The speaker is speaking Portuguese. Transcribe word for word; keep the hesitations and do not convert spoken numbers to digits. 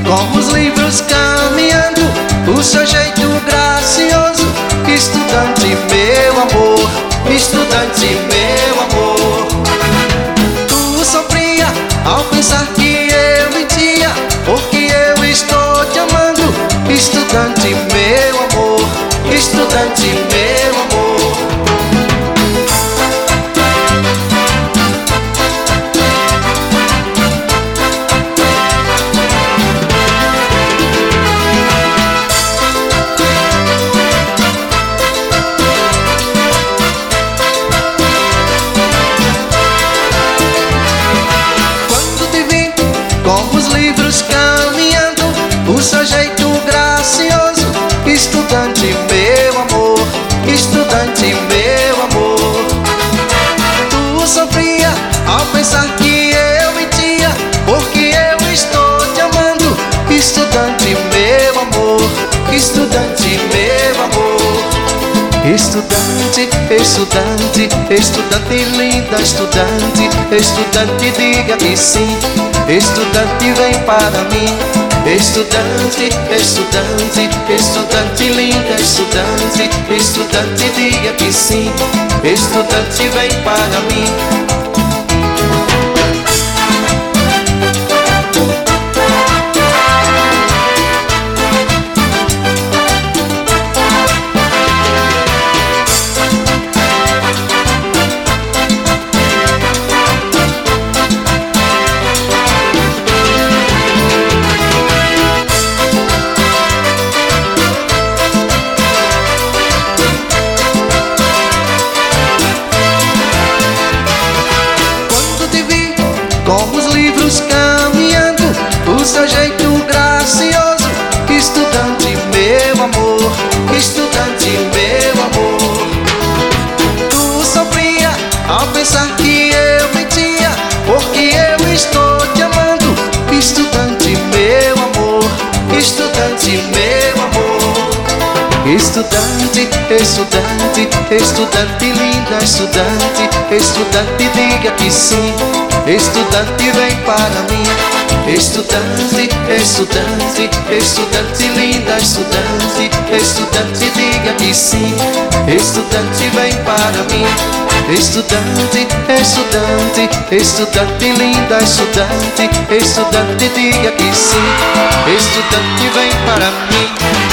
com os livros caminhando, o seu jeito gracioso. Estudante, meu amor, estudante, meu amor. Tu sofria ao pensar que eu mentia, porque eu estou te amando. Estudante, meu amor, estudante, meu amor. Com os livros caminhando, o seu jeito gracioso. Estudante, meu amor, estudante, meu amor. Tu sofria ao pensar que eu mentia, porque eu estou te amando. Estudante, meu amor, estudante, meu amor. Estudante, estudante, estudante linda, estudante, estudante, diga que sim. Estudante, vem para mim. Estudante, estudante, estudante linda, estudante, estudante, diga que sim. Estudante, vem para mim. Com os livros caminhando, o seu jeito gracioso. Estudante, meu amor, estudante, meu amor. Tu sofria ao pensar que eu mentia, porque eu estou te amando. Estudante, meu amor, estudante, meu amor. Estudante, estudante, estudante linda, estudante, estudante, diga que sim. Estudante, vem para mim. Estudante, estudante, estudante linda, estudante, estudante, diga que sim. Estudante, vem para mim. Estudante, estudante, estudante linda, estudante, estudante, diga que sim. Estudante, vem para mim.